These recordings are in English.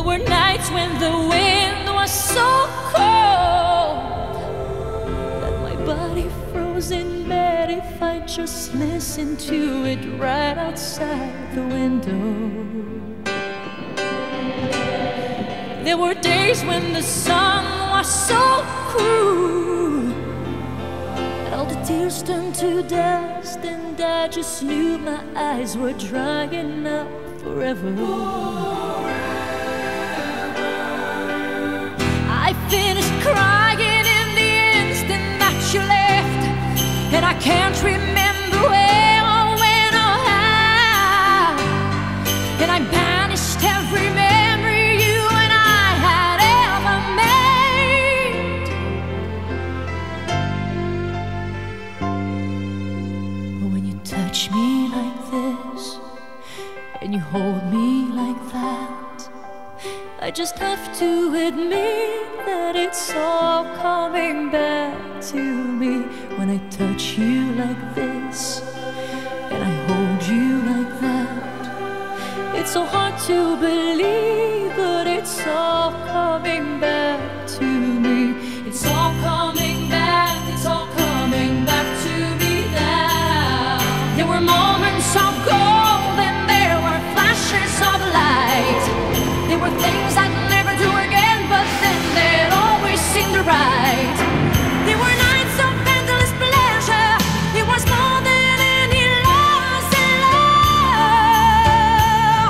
were nights when the wind was so cold that my body froze in bed if I just listened to it right outside the window. There were days when the sun was so cruel that all the tears turned to dust, and I just knew my eyes were drying up forever. I finished crying in the instant that you left, and I can't remember where or when or how, and I banished every memory you and I had ever made. But when you touch me like this and you hold me like that, I just have to admit that it's all coming back to me. When I touch you like this and I hold you like that, it's so hard to believe, but it's all coming back to me. It's all coming back, it's all coming back to me now. There were moments of gold and there were flashes of light. There were things I'd never do again, but then they'd always seem right. There were nights of endless pleasure. It was more than any loss in love.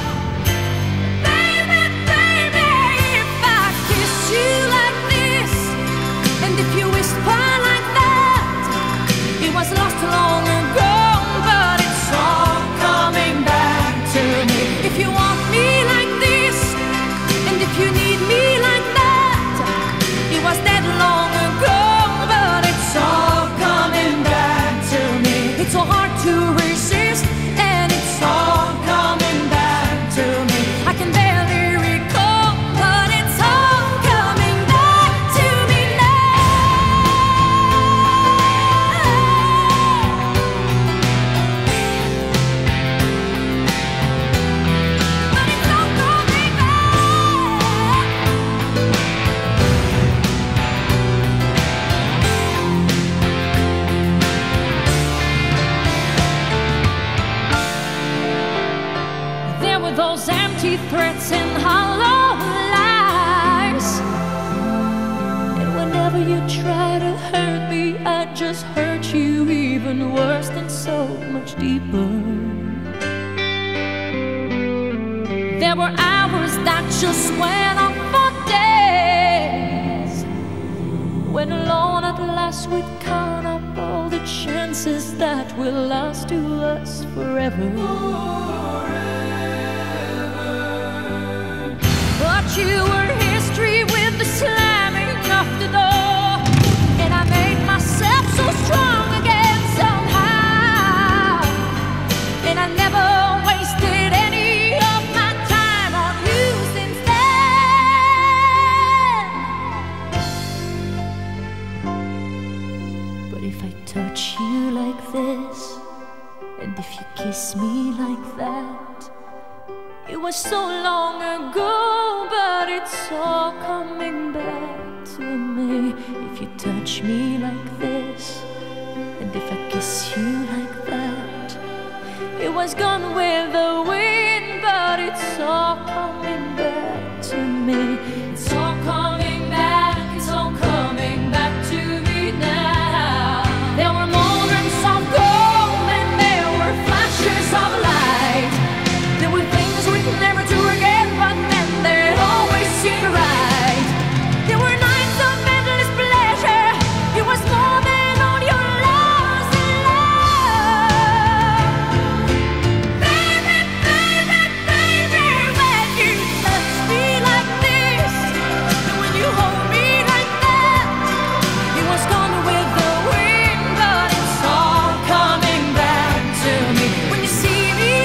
Baby, baby, if I kiss you like this, and if you whisper like that, it was lost long ago, but it's all coming back to me. If you want me like this, and if you need me like that, it was dead long ago, but it's all coming back to me. It's so hard to resist, and it's all coming back to me. I can barely recall, but it's all coming back to me But it's all coming back. There were those empty threats and hollow lies, and whenever you try to hurt me, I just hurt you even worse and so much deeper. There were hours that just went on for days, when alone at last we'd count up all the chances that will last to us forever. But you were history with the slamming of the door, and I made myself so strong again somehow, and I never wasted any of my time on you since then. But if I touch you like this, and if you kiss me like that, it was so long ago, but it's all coming back to me. If you touch me like this, and if I kiss you like that, it was gone with the wind, but it's all coming back to me. It's all coming back, it's all coming back to me now. There were moments of gold and there were flashes of light. There were things we'd never do again, but then they'd always seem right. There were nights of endless pleasure. It was more than all your loss in love. Baby, baby, baby, when you touch me like this, and when you hold me like that, it was gone with the wind, but it's all coming back to me. When you see me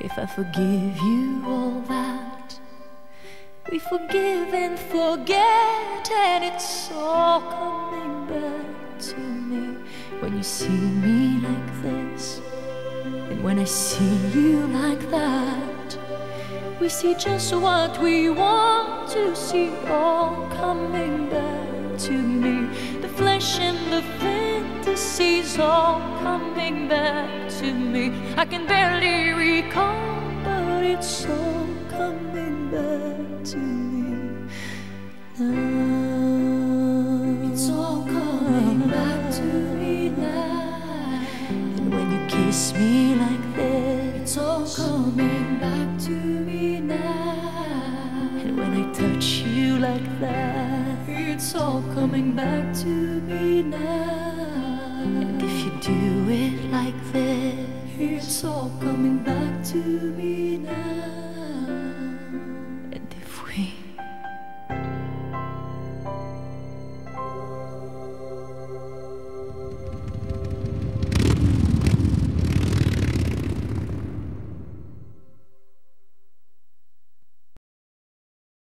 if I forgive you all that, we forgive and forget, and it's all coming back to me. When you see me like this, and when I see you like that, we see just what we want to see, all coming back to me. The flesh and the fantasies all coming back to me. I can barely recall, but it's all coming back to me now. It's all coming back to me now. And when you kiss me like this, it's all coming back to me now. And when I touch you like that, it's all coming back to me now. And if you do it like this, it's all coming back to me now.